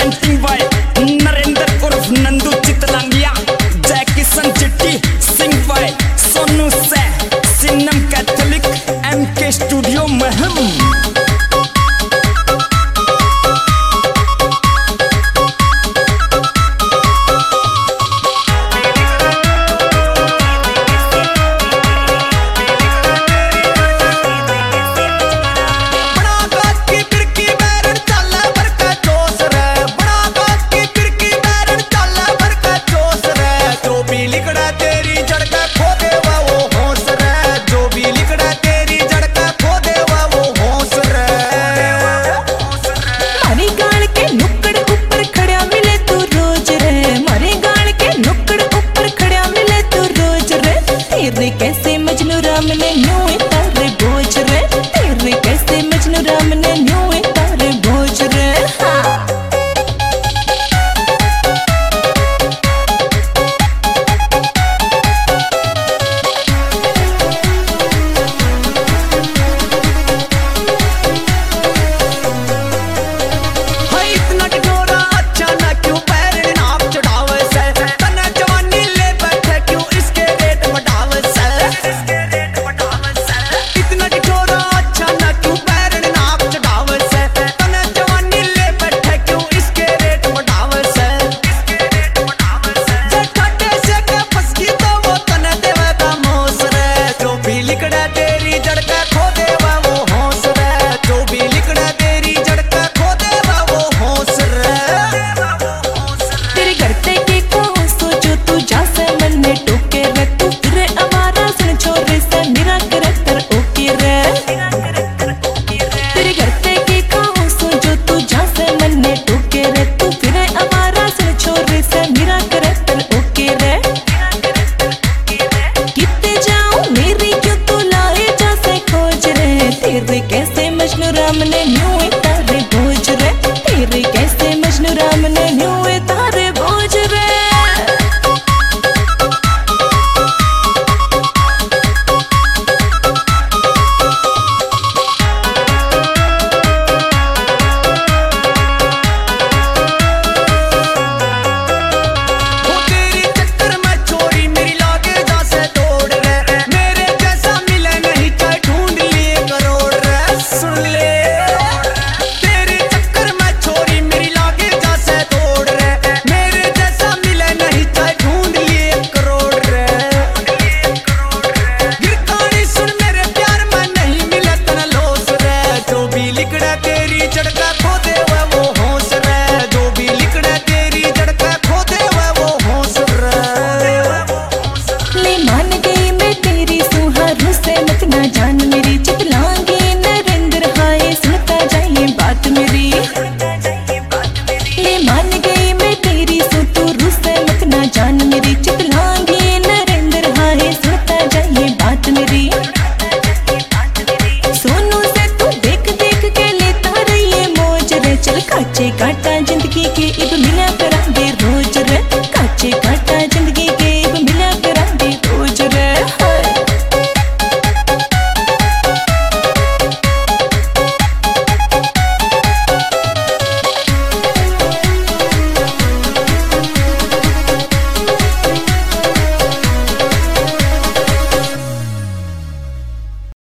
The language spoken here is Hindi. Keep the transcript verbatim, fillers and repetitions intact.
प्रेजेंटिंग बाय नरेंद्र उर्फ नंदू चितलांगिया, जय किशन चिट्टी, सिंह बाय सोनू से सिन्नम कैथोलिक, एम के स्टूडियो में हम। कैसे मजनू राम ने न्यूए तारे बोझ रे, तेरे कैसे मजनू राम ने न्यूए तारे बोझ रे। हाँ। तेरे कैसे मजनू राम ने न्यूए तारे बोझ रे, तेरे कैसे मजनू राम ने न्यूए तारे बोझ रे। तेरी चढ़का